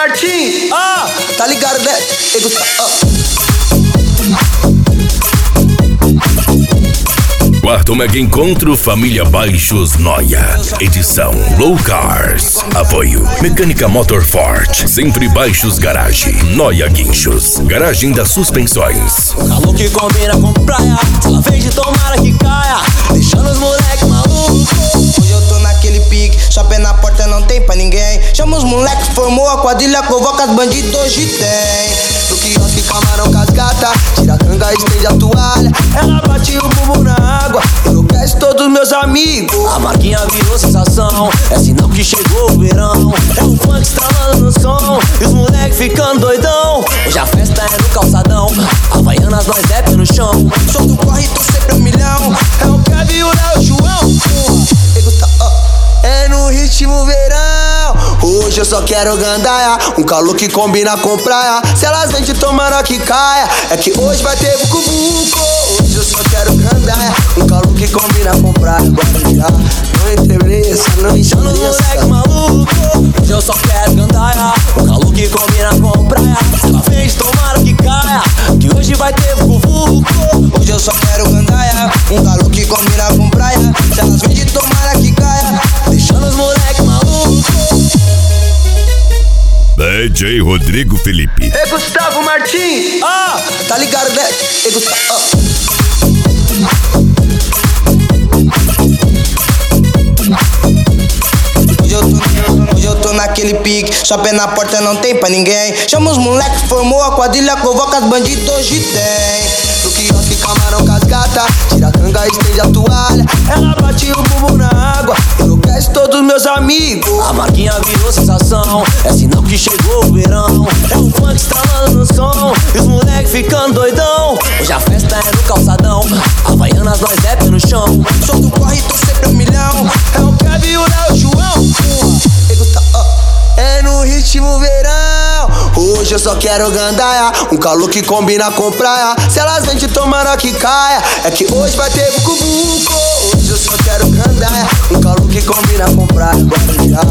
Martins, tá ligado, né? Quarto mega encontro Família Baixos Noia. Edição Low Cars. Apoio Mecânica Motor Forte. Sempre Baixos Garage. Noia Guinchos. Garagem das Suspensões. O calor que combina com praia. Se ela vem de tomara que caia, deixando os moleque maluco. Hoje eu tô naquele pique, só pé na porta não tem pra ninguém. Chama os moleques, formou a quadrilha, convoca as bandidos, hoje tem. No quiosque, camarão cascata, tira a canga, estende a toalha. Ela bate o bumbum na água, enlouquece todos meus amigos. A marquinha virou sensação, é sinal que chegou o verão. É o funk estralando no som, e os moleques ficando doidão. Hoje a festa é no calçadão, Havaianas nós é pé no chão. Sou do corre, tô sempre 1 milhão. É o Kevin e o Léo João. É no ritmo verão. Hoje eu só quero gandaia, um calor que combina com praia. Se elas vêm de tomara que caia, é que hoje vai ter buco-buco. Hoje eu só quero gandaia, um calor que combina com praia. Guarujá, não interessa, não interessa. Chama os moleque maluco. Hoje eu só quero gandaia, um calor que combina com praia. Se ela vem de tomara que caia, que hoje vai ter buco-buco. Hoje eu só quero gandaia, um calor que combina com praia. Se elas vêm de tomara que caia, deixando os moleque maluco. DJ Rodrigo Felipe. é Gustavo Martins, tá ligado, né? Hoje eu tô naquele pique, só pé na porta não tem pra ninguém. Chama os moleques, formou a quadrilha, convoca as bandidos, hoje tem. No quiosque, camarão cascata, tira a canga, estende a toalha. Ela bate o bumbum na água, enlouquece todos meus amigos. A marquinha virou sensação, é sinal que chegou o verão. É o funk estralando no som, e os moleques ficando doidão. Hoje a festa é no calçadão, Havaianas nós é pé no chão. Sou do corre, tô sempre 1 milhão. É o Kevin e o Léo João. É no ritmo verão. Hoje eu só quero gandaia, um calor que combina com praia. Se elas vêm de tomara que caia, é que hoje vai ter buco-buco. Hoje eu só quero gandaia, um calor que combina com praia. Guarujá,